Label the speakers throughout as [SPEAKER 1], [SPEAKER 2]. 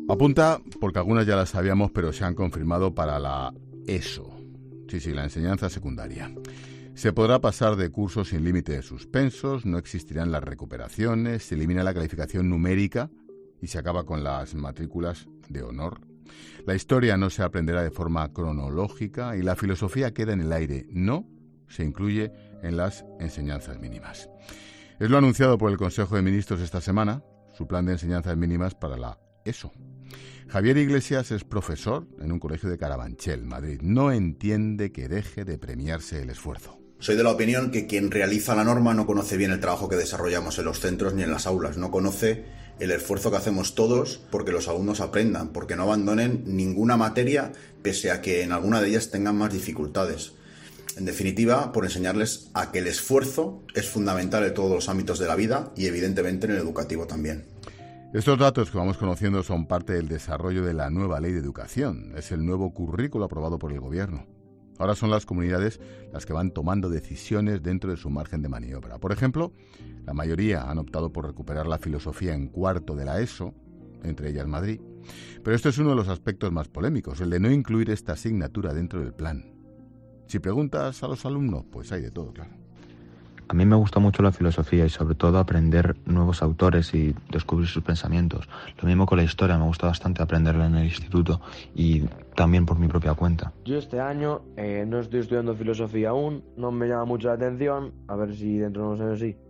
[SPEAKER 1] Apunta, porque algunas ya las sabíamos, pero se han confirmado para la ESO. Sí, la enseñanza secundaria. Se podrá pasar de cursos sin límite de suspensos, no existirán las recuperaciones, se elimina la calificación numérica y se acaba con las matrículas de honor. La historia no se aprenderá de forma cronológica y la filosofía queda en el aire, no se incluye en las enseñanzas mínimas. Es lo anunciado por el Consejo de Ministros esta semana, su plan de enseñanzas mínimas para la ESO. Javier Iglesias es profesor en un colegio de Carabanchel, Madrid. No entiende que deje de premiarse el esfuerzo.
[SPEAKER 2] Soy de la opinión que quien realiza la norma no conoce bien el trabajo que desarrollamos en los centros ni en las aulas. No conoce el esfuerzo que hacemos todos porque los alumnos aprendan, porque no abandonen ninguna materia pese a que en alguna de ellas tengan más dificultades. En definitiva, por enseñarles a que el esfuerzo es fundamental en todos los ámbitos de la vida y evidentemente en el educativo también.
[SPEAKER 1] Estos datos que vamos conociendo son parte del desarrollo de la nueva Ley de Educación. Es el nuevo currículo aprobado por el Gobierno. Ahora son las comunidades las que van tomando decisiones dentro de su margen de maniobra. Por ejemplo, la mayoría han optado por recuperar la filosofía en cuarto de la ESO, entre ellas Madrid. Pero este es uno de los aspectos más polémicos, el de no incluir esta asignatura dentro del plan. Si preguntas a los alumnos, pues hay de todo, claro.
[SPEAKER 3] A mí me gusta mucho la filosofía y sobre todo aprender nuevos autores y descubrir sus pensamientos. Lo mismo con la historia, me gusta bastante aprenderla en el instituto y también por mi propia cuenta.
[SPEAKER 4] Yo este año no estoy estudiando filosofía aún, no me llama mucho la atención, a ver si dentro de unos años sí.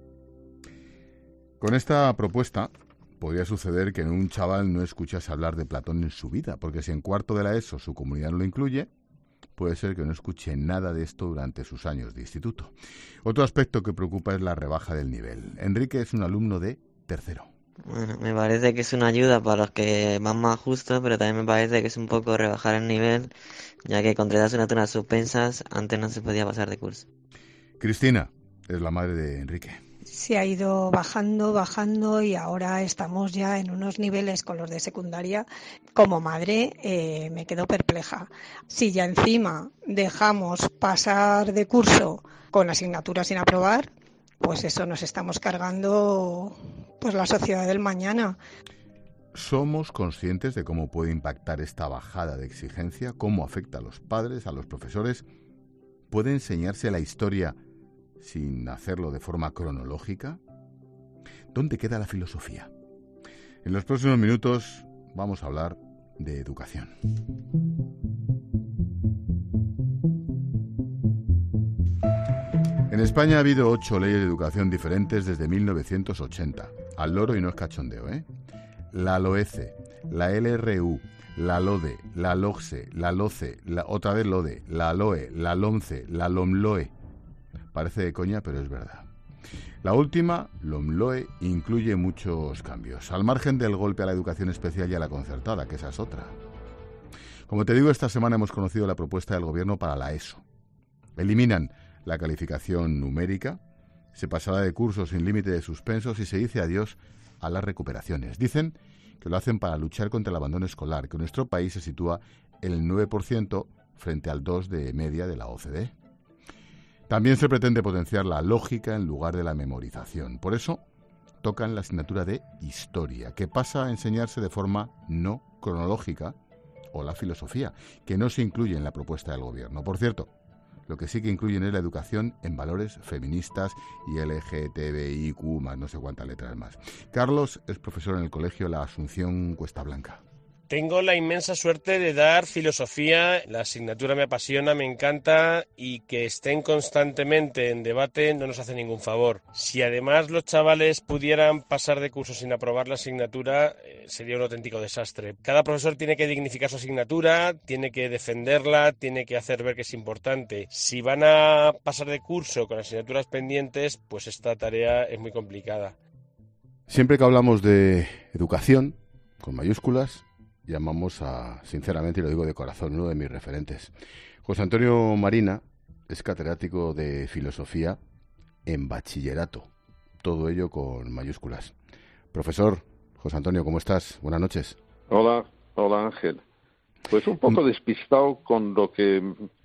[SPEAKER 1] Con esta propuesta podría suceder que un chaval no escuchase hablar de Platón en su vida, porque si en cuarto de la ESO su comunidad no lo incluye, puede ser que no escuche nada de esto durante sus años de instituto. Otro aspecto que preocupa es la rebaja del nivel. Enrique es un alumno de tercero.
[SPEAKER 5] Bueno, me parece que es una ayuda para los que van más justos, pero también me parece que es un poco rebajar el nivel, ya que con 3 asignaturas suspensas antes no se podía pasar de curso.
[SPEAKER 1] Cristina es la madre de Enrique.
[SPEAKER 6] Se ha ido bajando y ahora estamos ya en unos niveles con los de secundaria. Como madre me quedo perpleja. Si ya encima dejamos pasar de curso con asignaturas sin aprobar, pues eso nos estamos cargando pues la sociedad del mañana.
[SPEAKER 1] ¿Somos conscientes de cómo puede impactar esta bajada de exigencia? ¿Cómo afecta a los padres, a los profesores? ¿Puede enseñarse la historia sin hacerlo de forma cronológica? ¿Dónde queda la filosofía? En los próximos minutos vamos a hablar de educación. En España ha habido 8 leyes de educación diferentes desde 1980. Al loro y no es cachondeo, ¿eh? La LOECE, la LRU, la LODE, la LOGSE, la LOCE, otra vez LODE, la LOE, la LOMCE, la LOMLOE. Parece de coña, pero es verdad. La última, LOMLOE, incluye muchos cambios, al margen del golpe a la educación especial y a la concertada, que esa es otra. Como te digo, esta semana hemos conocido la propuesta del Gobierno para la ESO. Eliminan la calificación numérica, se pasará de cursos sin límite de suspensos y se dice adiós a las recuperaciones. Dicen que lo hacen para luchar contra el abandono escolar, que en nuestro país se sitúa en el 9% frente al 2% de media de la OCDE. También se pretende potenciar la lógica en lugar de la memorización. Por eso tocan la asignatura de Historia, que pasa a enseñarse de forma no cronológica, o la filosofía, que no se incluye en la propuesta del Gobierno. Por cierto, lo que sí que incluyen es la educación en valores feministas y LGTBIQ, más no sé cuántas letras más. Carlos es profesor en el colegio La Asunción Cuesta Blanca.
[SPEAKER 7] Tengo la inmensa suerte de dar filosofía, la asignatura me apasiona, me encanta y que estén constantemente en debate no nos hace ningún favor. Si además los chavales pudieran pasar de curso sin aprobar la asignatura, sería un auténtico desastre. Cada profesor tiene que dignificar su asignatura, tiene que defenderla, tiene que hacer ver que es importante. Si van a pasar de curso con asignaturas pendientes, pues esta tarea es muy complicada.
[SPEAKER 1] Siempre que hablamos de educación, con mayúsculas, llamamos a, sinceramente, y lo digo de corazón, uno de mis referentes. José Antonio Marina es catedrático de filosofía en bachillerato, todo ello con mayúsculas. Profesor José Antonio, ¿cómo estás? Buenas noches.
[SPEAKER 8] Hola Ángel. Pues un poco despistado con lo que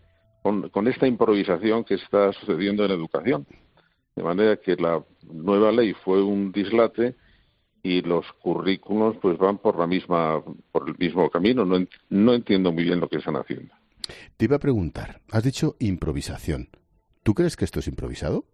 [SPEAKER 8] con esta improvisación que está sucediendo en educación. De manera que la nueva ley fue un dislate y los currículos pues van por el mismo camino. No entiendo muy bien lo que están haciendo.
[SPEAKER 1] Te iba a preguntar, has dicho improvisación. ¿Tú crees que esto es improvisado?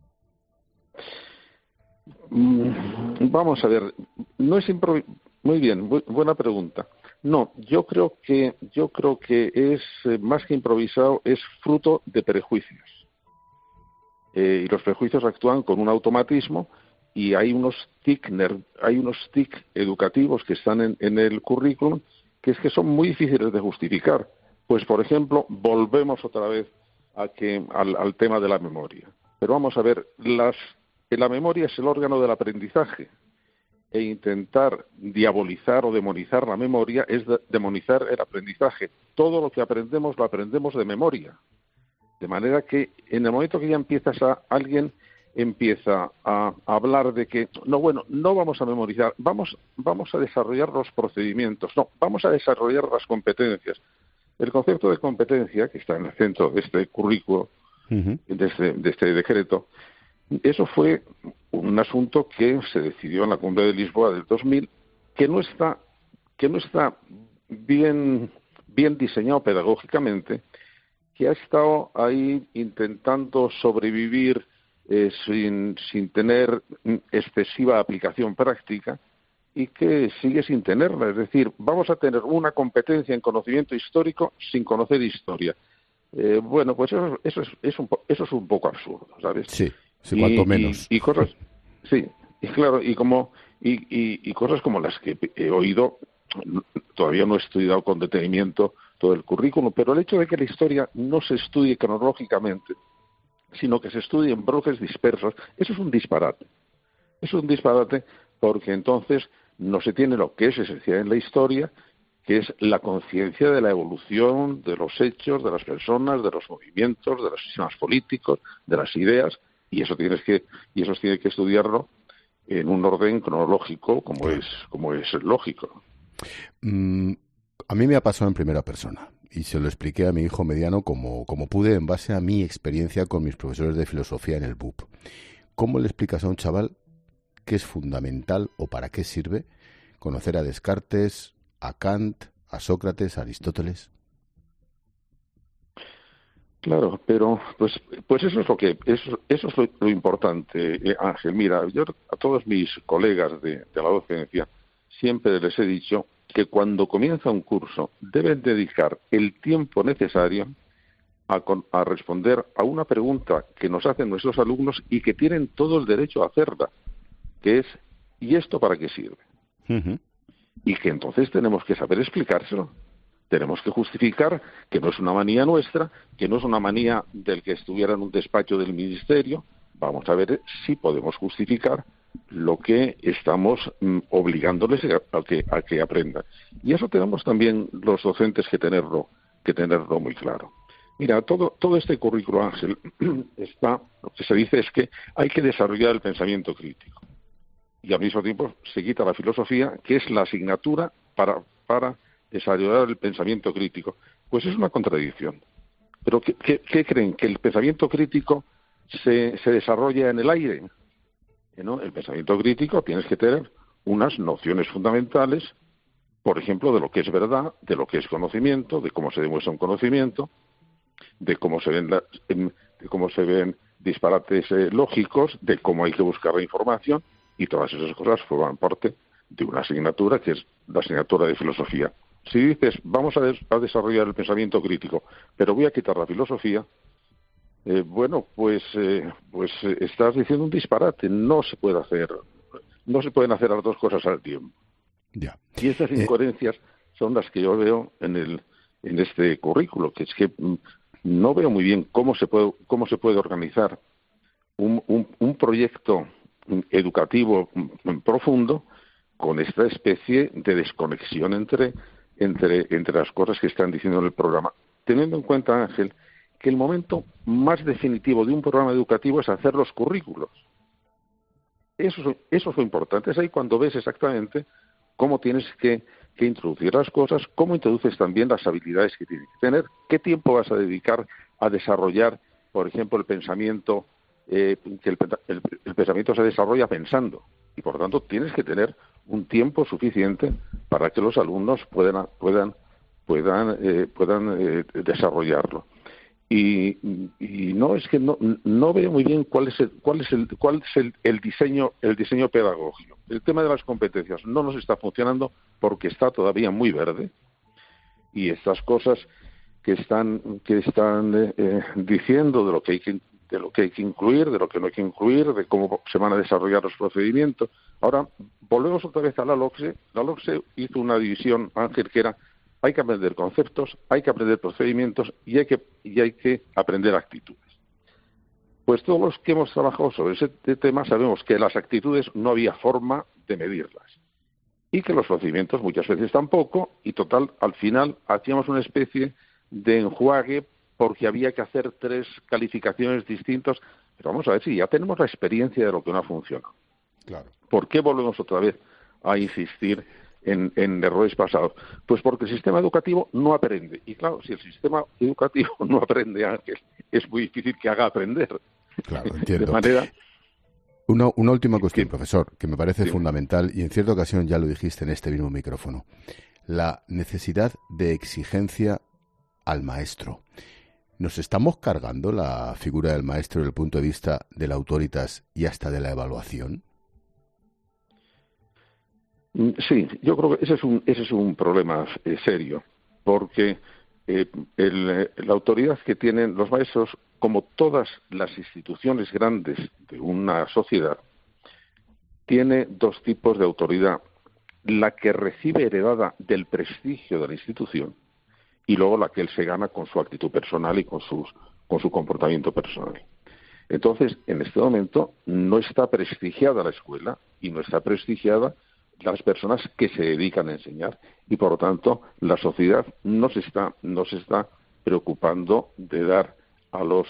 [SPEAKER 8] Vamos a ver, no es muy bien, buena pregunta. No, yo creo que es más que improvisado, es fruto de prejuicios. Y los prejuicios actúan con un automatismo, y hay unos TIC educativos que están en el currículum que son muy difíciles de justificar. Pues, por ejemplo, volvemos otra vez al tema de la memoria. Pero vamos a ver, la memoria es el órgano del aprendizaje, e intentar diabolizar o demonizar la memoria es demonizar el aprendizaje. Todo lo que aprendemos lo aprendemos de memoria. De manera que en el momento que ya alguien empieza a hablar de que no vamos a memorizar, vamos a desarrollar los procedimientos, vamos a desarrollar las competencias. El concepto de competencia, que está en el centro de este currículo, de este decreto, eso fue un asunto que se decidió en la Cumbre de Lisboa del 2000, que no está bien diseñado pedagógicamente, que ha estado ahí intentando sobrevivir sin tener excesiva aplicación práctica, y que sigue sin tenerla. Es decir, vamos a tener una competencia en conocimiento histórico sin conocer historia. Pues eso es un poco absurdo, ¿sabes?
[SPEAKER 1] Sí, cuanto menos.
[SPEAKER 8] Y cosas, sí, y claro, y cosas como las que he oído. Todavía no he estudiado con detenimiento todo el currículum, pero el hecho de que la historia no se estudie cronológicamente, sino que se estudie en bloques dispersos, eso es un disparate. Es un disparate porque entonces no se tiene lo que es esencial en la historia, que es la conciencia de la evolución de los hechos, de las personas, de los movimientos, de los sistemas políticos, de las ideas, y eso tiene que estudiarlo en un orden cronológico como es lógico.
[SPEAKER 1] A mí me ha pasado en primera persona, y se lo expliqué a mi hijo mediano como pude, en base a mi experiencia con mis profesores de filosofía en el BUP. ¿Cómo le explicas a un chaval qué es fundamental o para qué sirve conocer a Descartes, a Kant, a Sócrates, a Aristóteles?
[SPEAKER 8] Claro, pero pues eso es lo importante, Ángel. Mira, yo a todos mis colegas de la docencia siempre les he dicho que cuando comienza un curso deben dedicar el tiempo necesario a responder a una pregunta que nos hacen nuestros alumnos y que tienen todo el derecho a hacerla, que es ¿y esto para qué sirve? Y que entonces tenemos que saber explicárselo. Tenemos que justificar que no es una manía nuestra, que no es una manía del que estuviera en un despacho del ministerio. Vamos a ver si podemos justificar lo que estamos obligándoles a que aprendan. Y eso tenemos también los docentes que tenerlo muy claro. Mira, todo este currículo, Ángel, lo que se dice es que hay que desarrollar el pensamiento crítico. Y al mismo tiempo se quita la filosofía, que es la asignatura para desarrollar el pensamiento crítico. Pues es una contradicción. ¿Pero qué creen? ¿Que el pensamiento crítico se desarrolla en el aire? ¿No? El pensamiento crítico tienes que tener unas nociones fundamentales, por ejemplo, de lo que es verdad, de lo que es conocimiento, de cómo se demuestra un conocimiento, de cómo se ven disparates lógicos, de cómo hay que buscar la información, y todas esas cosas forman parte de una asignatura que es la asignatura de filosofía. Si dices, vamos a desarrollar el pensamiento crítico, pero voy a quitar la filosofía, estás diciendo un disparate. No se pueden hacer las dos cosas al tiempo.
[SPEAKER 1] Ya.
[SPEAKER 8] Y estas incoherencias son las que yo veo en este currículo, que es que no veo muy bien cómo se puede organizar un proyecto educativo profundo con esta especie de desconexión entre las cosas que están diciendo en el programa, teniendo en cuenta, Ángel, que el momento más definitivo de un programa educativo es hacer los currículos. Eso es lo importante. Es ahí cuando ves exactamente cómo tienes que introducir las cosas, cómo introduces también las habilidades que tienes que tener, qué tiempo vas a dedicar a desarrollar, por ejemplo, el pensamiento, que el pensamiento se desarrolla pensando. y por lo tanto tienes que tener un tiempo suficiente para que los alumnos puedan desarrollarlo. Y no es que no veo muy bien cuál es el diseño pedagógico. El tema de las competencias no nos está funcionando porque está todavía muy verde, y estas cosas que están diciendo de lo que hay que incluir, de lo que no hay que incluir, de cómo se van a desarrollar los procedimientos. Ahora volvemos otra vez a la LOCSE. La LOCSE hizo una división, Ángel, que era: hay que aprender conceptos, hay que aprender procedimientos y hay que aprender actitudes. Pues todos los que hemos trabajado sobre ese tema sabemos que las actitudes no había forma de medirlas, y que los procedimientos muchas veces tampoco, y total, al final hacíamos una especie de enjuague porque había que hacer 3 calificaciones distintas. Pero vamos a ver si ya tenemos la experiencia de lo que no ha funcionado.
[SPEAKER 1] Claro. ¿Por
[SPEAKER 8] qué volvemos otra vez a insistir en errores pasados? Pues porque el sistema educativo no aprende. Y claro, si el sistema educativo no aprende, Ángel, es muy difícil que haga aprender.
[SPEAKER 1] Claro, entiendo.
[SPEAKER 8] De manera...
[SPEAKER 1] Una última cuestión, profesor, que me parece fundamental, y en cierta ocasión ya lo dijiste en este mismo micrófono: la necesidad de exigencia al maestro. ¿Nos estamos cargando la figura del maestro desde el punto de vista de la autoritas y hasta de la evaluación?
[SPEAKER 8] Sí, yo creo que ese es un problema serio, porque la autoridad que tienen los maestros, como todas las instituciones grandes de una sociedad, tiene 2 tipos de autoridad: la que recibe heredada del prestigio de la institución, y luego la que él se gana con su actitud personal y con su comportamiento personal. Entonces, en este momento no está prestigiada la escuela y no está prestigiada las personas que se dedican a enseñar, y por lo tanto la sociedad no se está preocupando de dar a los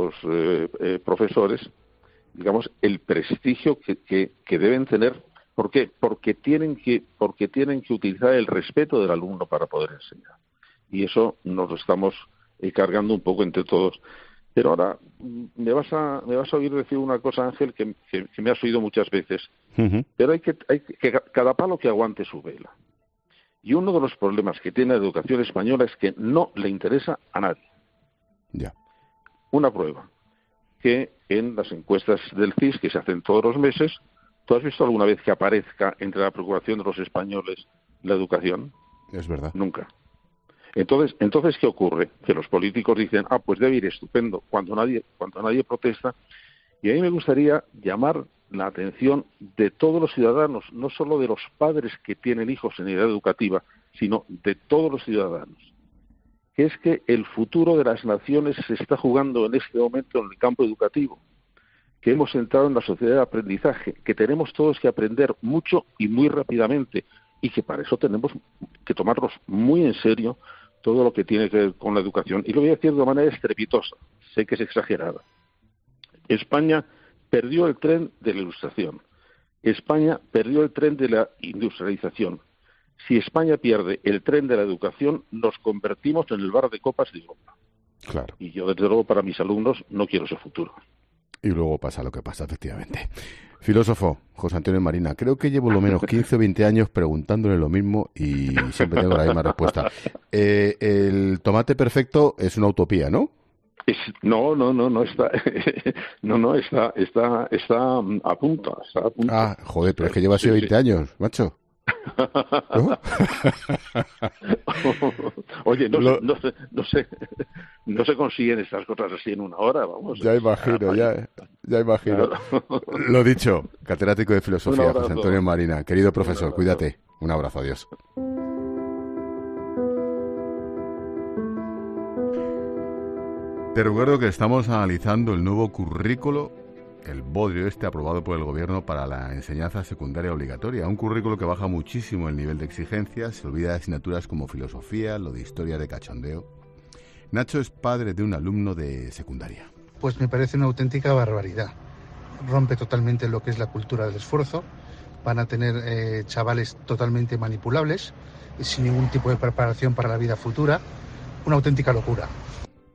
[SPEAKER 8] profesores, digamos, el prestigio que deben tener. ¿Por qué? Porque tienen que utilizar el respeto del alumno para poder enseñar, y eso nos lo estamos cargando un poco entre todos. Pero ahora me vas a oír decir una cosa, Ángel, que me has oído muchas veces. Uh-huh. Pero hay que cada palo que aguante su vela. Y uno de los problemas que tiene la educación española es que no le interesa a nadie.
[SPEAKER 1] Ya.
[SPEAKER 8] Una prueba, que en las encuestas del CIS que se hacen todos los meses, ¿tú has visto alguna vez que aparezca entre la preocupación de los españoles la educación?
[SPEAKER 1] Es verdad.
[SPEAKER 8] Nunca. Entonces, ¿qué ocurre? Que los políticos dicen: pues debe ir estupendo, cuando nadie protesta. Y a mí me gustaría llamar la atención de todos los ciudadanos, no solo de los padres que tienen hijos en edad educativa, sino de todos los ciudadanos, que es que el futuro de las naciones se está jugando en este momento en el campo educativo, que hemos entrado en la sociedad de aprendizaje, que tenemos todos que aprender mucho y muy rápidamente, y que para eso tenemos que tomarnos muy en serio todo lo que tiene que ver con la educación. Y lo voy a decir de manera estrepitosa, sé que es exagerada. España perdió el tren de la ilustración. España perdió el tren de la industrialización. Si España pierde el tren de la educación, nos convertimos en el bar de copas de Europa.
[SPEAKER 1] Claro.
[SPEAKER 8] Y yo, desde luego, para mis alumnos no quiero ese futuro.
[SPEAKER 1] Y luego pasa lo que pasa, efectivamente. Filósofo, José Antonio Marina, creo que llevo lo menos 15 o 20 años preguntándole lo mismo y siempre tengo la misma respuesta. El tomate perfecto es una utopía, ¿no?
[SPEAKER 8] No, está a punto.
[SPEAKER 1] Ah, joder, pero es que lleva así 20 años, macho. ¿No?
[SPEAKER 8] Oye, no se consiguen estas cosas así en una hora, vamos.
[SPEAKER 1] Ya imagino. Lo dicho, catedrático de filosofía, José Antonio Marina. Querido profesor, cuídate. Un abrazo, adiós. Te recuerdo que estamos analizando el nuevo currículo, el bodrio aprobado por el gobierno para la enseñanza secundaria obligatoria. Un currículo que baja muchísimo el nivel de exigencia, se olvida de asignaturas como filosofía, lo de historia de cachondeo. Nacho es padre de un alumno de secundaria.
[SPEAKER 9] Pues me parece una auténtica barbaridad. Rompe totalmente lo que es la cultura del esfuerzo. Van a tener chavales totalmente manipulables, sin ningún tipo de preparación para la vida futura. Una auténtica locura.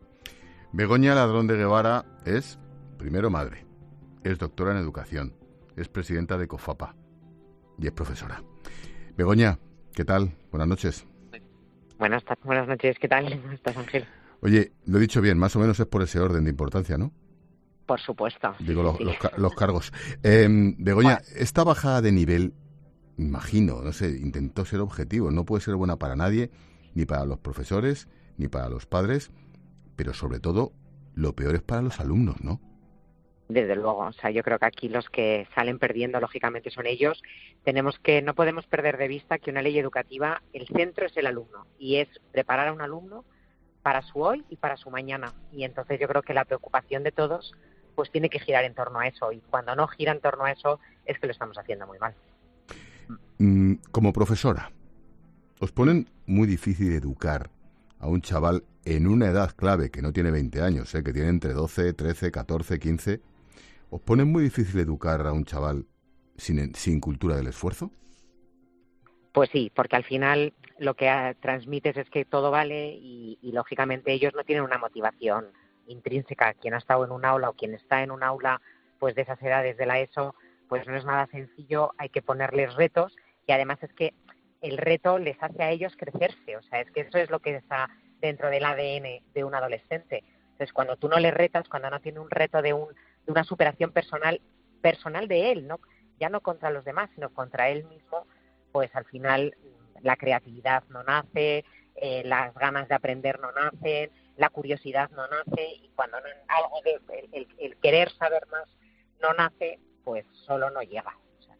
[SPEAKER 1] Begoña Ladrón de Guevara es, primero, madre. Es doctora en educación. es presidenta de COFAPA y es profesora. Begoña, ¿qué tal? Buenas noches.
[SPEAKER 10] Buenas noches, ¿qué tal? ¿Cómo estás, Ángel?
[SPEAKER 1] Oye, lo he dicho bien, más o menos es por ese orden de importancia, ¿no?
[SPEAKER 10] Por supuesto.
[SPEAKER 1] Digo,
[SPEAKER 10] sí.
[SPEAKER 1] los cargos. Begoña, esta bajada de nivel, imagino, no sé, intentó ser objetivo. No puede ser buena para nadie, ni para los profesores, ni para los padres, pero sobre todo, lo peor es para los alumnos, ¿no?
[SPEAKER 10] Desde luego, o sea, yo creo que aquí los que salen perdiendo, lógicamente, son ellos. No podemos perder de vista que una ley educativa, el centro es el alumno, y es preparar a un alumno para su hoy y para su mañana. Y entonces yo creo que la preocupación de todos pues tiene que girar en torno a eso, y cuando no gira en torno a eso es que lo estamos haciendo muy mal.
[SPEAKER 1] Como profesora, ¿os ponen muy difícil educar a un chaval en una edad clave, que no tiene 20 años, que tiene entre 12, 13, 14, 15? ¿Os ponen muy difícil educar a un chaval sin cultura del esfuerzo?
[SPEAKER 10] Pues sí, porque al final lo que transmites es que todo vale y lógicamente ellos no tienen una motivación intrínseca. Quien ha estado en un aula o quien está en un aula pues de esas edades de la ESO, pues no es nada sencillo, hay que ponerles retos, y además es que el reto les hace a ellos crecerse, o sea, es que eso es lo que está dentro del ADN de un adolescente. Entonces, cuando tú no le retas, cuando no tiene un reto de una superación personal de él, ¿no? Ya no contra los demás, sino contra él mismo, pues al final la creatividad no nace, las ganas de aprender no nacen, la curiosidad no nace, y cuando el querer saber más no nace, pues solo no llega. O sea,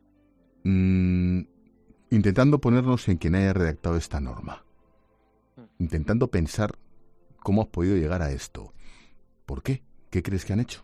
[SPEAKER 1] intentando ponernos en quien haya redactado esta norma, intentando pensar cómo has podido llegar a esto. ¿Por qué? ¿Qué crees que han hecho?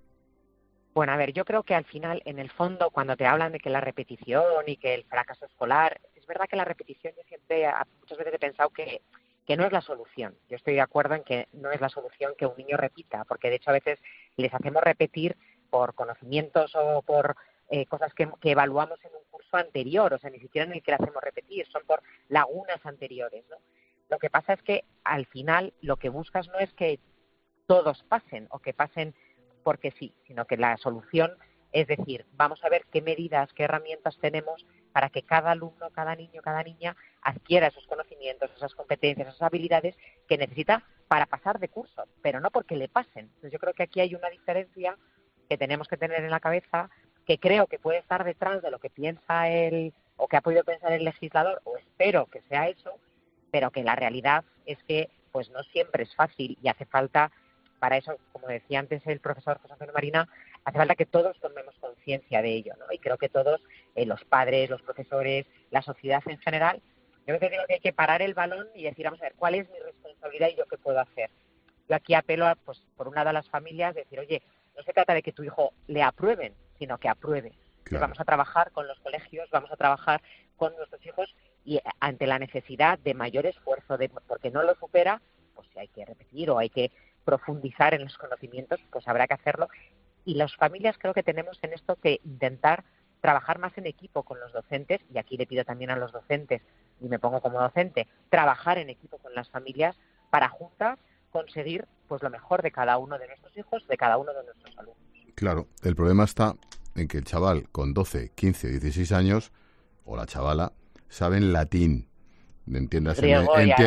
[SPEAKER 10] Bueno, a ver, yo creo que al final, en el fondo, cuando te hablan de que la repetición y que el fracaso escolar, es verdad que la repetición yo siempre, muchas veces he pensado que no es la solución. Yo estoy de acuerdo en que no es la solución que un niño repita, porque de hecho a veces les hacemos repetir por conocimientos o por cosas que evaluamos en un curso anterior, o sea, ni siquiera en el que le hacemos repetir, son por lagunas anteriores, ¿no? Lo que pasa es que al final lo que buscas no es que todos pasen o que pasen porque sí, sino que la solución es decir, vamos a ver qué medidas, qué herramientas tenemos para que cada alumno, cada niño, cada niña adquiera esos conocimientos, esas competencias, esas habilidades que necesita para pasar de curso, pero no porque le pasen. Entonces yo creo que aquí hay una diferencia que tenemos que tener en la cabeza, que creo que puede estar detrás de lo que piensa o que ha podido pensar el legislador, o espero que sea eso, pero que la realidad es que pues no siempre es fácil y hace falta, para eso, como decía antes el profesor José Antonio Marina, hace falta que todos tomemos conciencia de ello, ¿no? Y creo que todos, los padres, los profesores, la sociedad en general, yo creo que hay que parar el balón y decir, vamos a ver, ¿cuál es mi responsabilidad y yo qué puedo hacer? Yo aquí apelo, pues por un lado a las familias, decir, oye, no se trata de que tu hijo le aprueben, sino que apruebe.
[SPEAKER 1] Claro.
[SPEAKER 10] Vamos a trabajar con los colegios, vamos a trabajar con nuestros hijos y ante la necesidad de mayor esfuerzo, porque no lo supera, pues si hay que repetir o hay que profundizar en los conocimientos, pues habrá que hacerlo. Y las familias creo que tenemos en esto que intentar trabajar más en equipo con los docentes, y aquí le pido también a los docentes, y me pongo como docente, trabajar en equipo con las familias para juntas conseguir pues lo mejor de cada uno de nuestros hijos, de cada uno de nuestros alumnos.
[SPEAKER 1] Claro, el problema está en que el chaval con 12, 15 o 16 años, o la chavala, saben latín. Entiéndaseme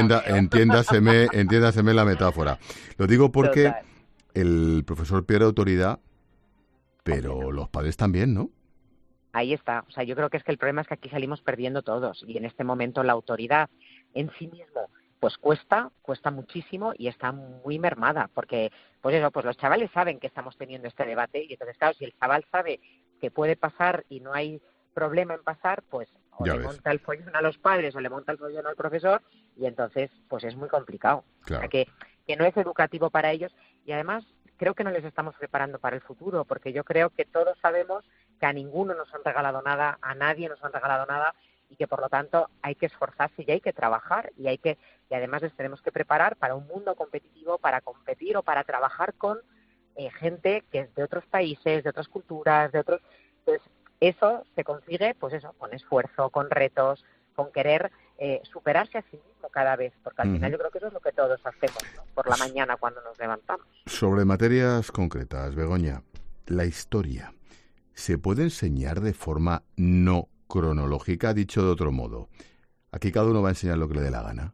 [SPEAKER 1] la metáfora. Lo digo porque
[SPEAKER 10] Total.
[SPEAKER 1] El profesor pierde autoridad, pero los padres también, ¿no?
[SPEAKER 10] Ahí está. O sea, yo creo que es que el problema es que aquí salimos perdiendo todos, y en este momento la autoridad en sí mismo pues cuesta muchísimo y está muy mermada, porque pues los chavales saben que estamos teniendo este debate, y entonces claro, si el chaval sabe que puede pasar y no hay problema en pasar, pues o
[SPEAKER 1] Ya
[SPEAKER 10] le
[SPEAKER 1] ves.
[SPEAKER 10] monta el follón a los padres o le monta el follón al profesor, y entonces pues es muy complicado.
[SPEAKER 1] Claro.
[SPEAKER 10] O sea, que no es educativo para ellos, y además creo que no les estamos preparando para el futuro, porque yo creo que todos sabemos que a ninguno nos han regalado nada, a nadie nos han regalado nada, y que por lo tanto hay que esforzarse y hay que trabajar y además les tenemos que preparar para un mundo competitivo, para competir o para trabajar con gente que es de otros países, de otras culturas, de otros. Entonces eso se consigue, pues eso, con esfuerzo, con retos, con querer superarse a sí mismo cada vez, porque al final yo creo que eso es lo que todos hacemos, ¿no? Por la mañana cuando nos levantamos.
[SPEAKER 1] Sobre materias concretas, Begoña, la historia. ¿Se puede enseñar de forma no cronológica? Dicho de otro modo, aquí cada uno va a enseñar lo que le dé la gana.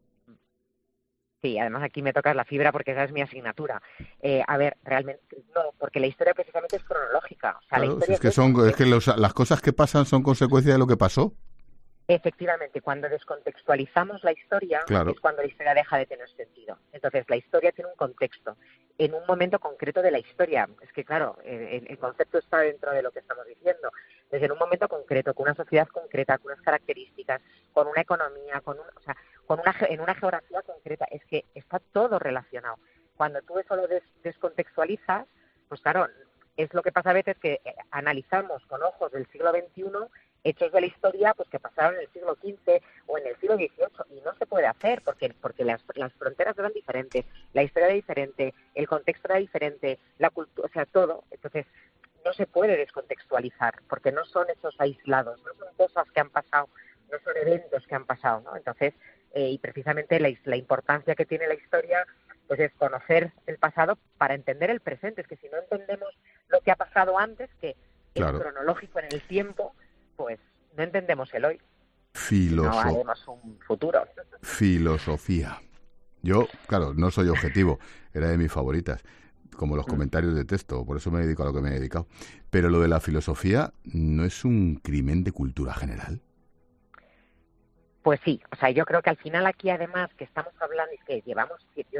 [SPEAKER 10] Sí, además aquí me tocas la fibra porque esa es mi asignatura. A ver, realmente no, porque la historia precisamente es cronológica. O sea,
[SPEAKER 1] Claro,
[SPEAKER 10] la historia
[SPEAKER 1] es que las cosas que pasan son consecuencia de lo que pasó.
[SPEAKER 10] Efectivamente, cuando descontextualizamos la historia
[SPEAKER 1] Claro.
[SPEAKER 10] es cuando la historia deja de tener sentido. Entonces, la historia tiene un contexto, en un momento concreto de la historia. Es que, claro, el concepto está dentro de lo que estamos diciendo. Entonces, en un momento concreto, con una sociedad concreta, con unas características, con una economía, en una geografía concreta, es que está todo relacionado. Cuando tú eso lo descontextualizas, pues claro, es lo que pasa a veces que analizamos con ojos del siglo XXI hechos de la historia pues que pasaron en el siglo XV o en el siglo XVIII y no se puede hacer porque las fronteras eran diferentes, la historia era diferente, el contexto era diferente, la cultura, o sea, todo. Entonces, no se puede descontextualizar porque no son hechos aislados, no son cosas que han pasado, no son eventos que han pasado, ¿no? Entonces, y precisamente la importancia que tiene la historia pues es conocer el pasado para entender el presente. Es que si no entendemos lo que ha pasado antes, que
[SPEAKER 1] Claro.
[SPEAKER 10] es cronológico en el tiempo, pues no entendemos el hoy. No
[SPEAKER 1] Filosofía.
[SPEAKER 10] haremos un futuro.
[SPEAKER 1] Filosofía. Yo, claro, no soy objetivo, era de mis favoritas, como los comentarios de texto, por eso me dedico a lo que me he dedicado. Pero lo de la filosofía no es un crimen de cultura general.
[SPEAKER 10] Pues sí, o sea, yo creo que al final aquí además que estamos hablando y que llevamos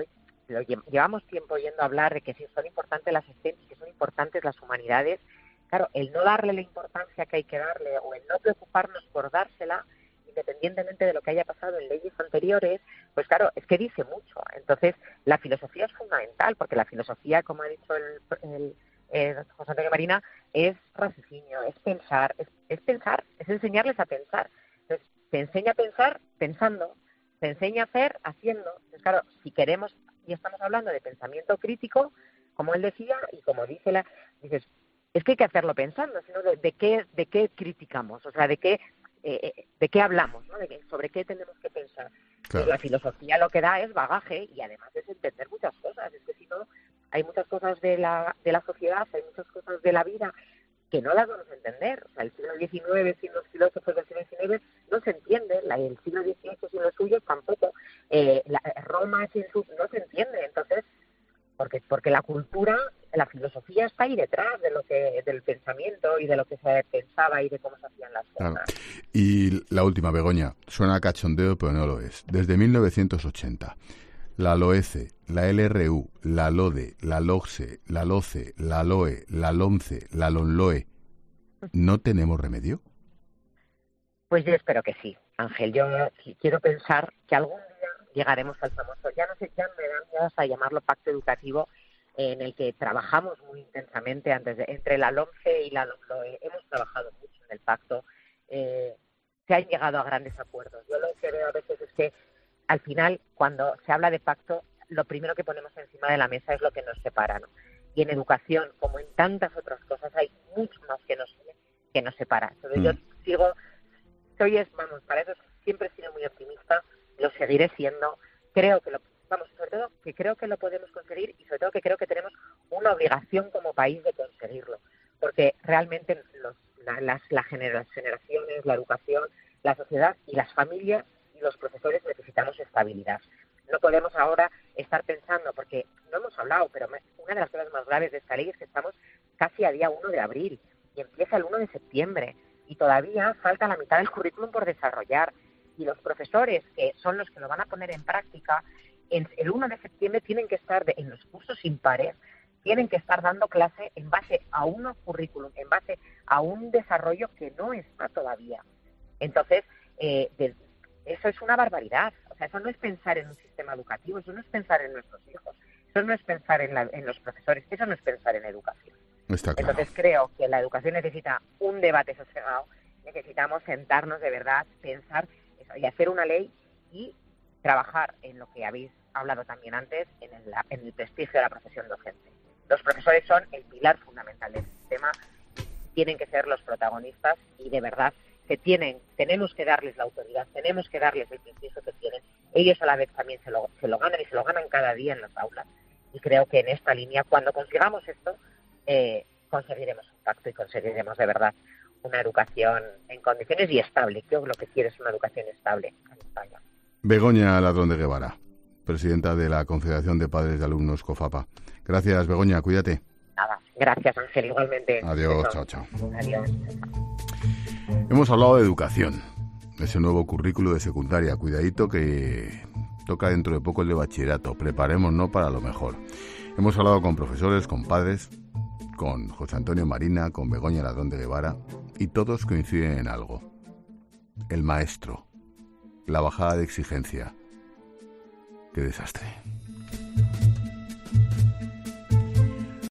[SPEAKER 10] tiempo oyendo hablar de que sí son importantes las ciencias, que son importantes las humanidades. Claro, el no darle la importancia que hay que darle o el no preocuparnos por dársela, independientemente de lo que haya pasado en leyes anteriores, pues claro, es que dice mucho. Entonces, la filosofía es fundamental, porque la filosofía, como ha dicho el José Antonio Marina, es raciocinio, es pensar, es enseñarles a pensar. Entonces, te enseña a pensar pensando, te enseña a hacer haciendo. Entonces, claro, si queremos, y estamos hablando de pensamiento crítico, como él decía, y como dices, es que hay que hacerlo pensando, sino de qué criticamos, o sea, de qué hablamos, ¿no? Sobre qué tenemos que pensar.
[SPEAKER 1] Claro.
[SPEAKER 10] Y la filosofía lo que da es bagaje y además es entender muchas cosas. Es que si no, hay muchas cosas de la sociedad, hay muchas cosas de la vida que no las vamos a entender. O sea, el siglo XIX sin los filósofos del siglo XIX no se entiende, el siglo XVIII sin los suyos tampoco, Roma sin sus no se entiende. Entonces, porque la cultura, la filosofía está ahí detrás del pensamiento y de lo que se pensaba y de cómo se hacían las cosas.
[SPEAKER 1] Claro. Y la última, Begoña, suena a cachondeo, pero no lo es. Desde 1980, la LOECE, la LRU, la LODE, la LOGSE, la LOCE, la LOE, la LOMCE, la LONLOE, ¿no tenemos remedio?
[SPEAKER 10] Pues yo espero que sí, Ángel. Yo quiero pensar que algún día llegaremos al famoso, ya me dan ganas a llamarlo pacto educativo, en el que trabajamos muy intensamente entre la LOMCE y la LOMLOE. Hemos trabajado mucho en el pacto, se han llegado a grandes acuerdos. Yo lo que veo a veces es que al final, cuando se habla de pacto, lo primero que ponemos encima de la mesa es lo que nos separa, ¿no? Y en educación, como en tantas otras cosas, hay mucho más que nos une que nos separa. Entonces yo para eso siempre he sido muy optimista, lo seguiré siendo. Sobre todo que creo que lo podemos conseguir y sobre todo que creo que tenemos una obligación como país de conseguirlo, porque realmente las generaciones, la educación, la sociedad y las familias y los profesores necesitamos estabilidad. No podemos ahora estar pensando, porque no hemos hablado, pero una de las cosas más graves de esta ley es que estamos casi a día 1 de abril y empieza el 1 de septiembre y todavía falta la mitad del currículum por desarrollar y los profesores, que son los que lo van a poner en práctica, el 1 de septiembre tienen que estar en los cursos impares, tienen que estar dando clase en base a un currículum, en base a un desarrollo que no está todavía. Entonces, eso es una barbaridad. O sea, eso no es pensar en un sistema educativo, eso no es pensar en nuestros hijos, eso no es pensar en los profesores, eso no es pensar en educación.
[SPEAKER 1] Está claro.
[SPEAKER 10] Entonces creo que la educación necesita un debate sosegado, necesitamos sentarnos de verdad, pensar eso, y hacer una ley y trabajar en lo que habéis hablado también antes, en el prestigio de la profesión docente. Los profesores son el pilar fundamental del sistema, tienen que ser los protagonistas y de verdad tenemos que darles la autoridad, tenemos que darles el prestigio que tienen. Ellos a la vez también se lo ganan y se lo ganan cada día en las aulas. Y creo que en esta línea, cuando consigamos esto, conseguiremos un impacto y conseguiremos de verdad una educación en condiciones y estable. Creo que lo que quiere es una educación estable en España.
[SPEAKER 1] Begoña Ladrón de Guevara, presidenta de la Confederación de Padres de Alumnos COFAPA. Gracias, Begoña, cuídate.
[SPEAKER 10] Nada, gracias, Ángel, igualmente.
[SPEAKER 1] Adiós, chao.
[SPEAKER 10] Adiós.
[SPEAKER 1] Hemos hablado de educación, ese nuevo currículo de secundaria. Cuidadito que toca dentro de poco el de bachillerato. Preparémonos para lo mejor. Hemos hablado con profesores, con padres, con José Antonio Marina, con Begoña Ladrón de Guevara, y todos coinciden en algo. El maestro, la bajada de exigencia. ¡Qué desastre!